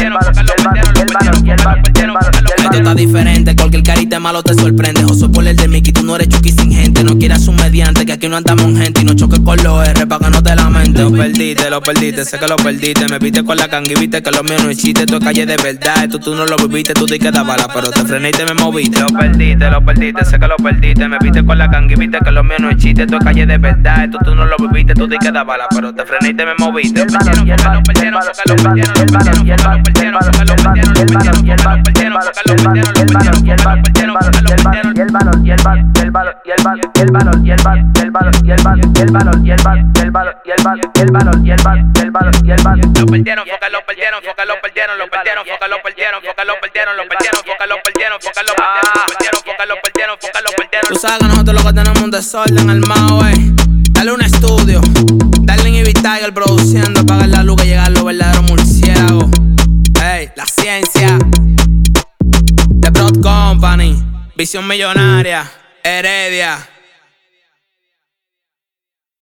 Esto está diferente, cualquier carita malo te sorprende. Oso por el de Mickey, tú no eres Chucky sin gente. No quieras un mediante, que aquí no andamos en gente. Y no choques con los R pa' que no te lamentes. Lo perdiste, sé que lo perdiste. Me viste con la canga y viste que lo mío no es chiste. Esto es calle de verdad, esto tú no lo viviste. Tú te quedas bala, pero te frené y te me moviste. Lo perdiste, sé que lo perdiste. Me viste con la canga y viste que lo mío no es chiste. Esto es calle de verdad, esto tú no lo viviste. Tú te quedas bala, pero te frené y te me moviste. Tú sabes que nosotros lo que tenemos un desorden armado, Dale un estudio, dale en Tiger produciendo, apagar la luz que llegan los verdaderos murciélagos. La ciencia, The Broad Company, Visión Millonaria, Heredia.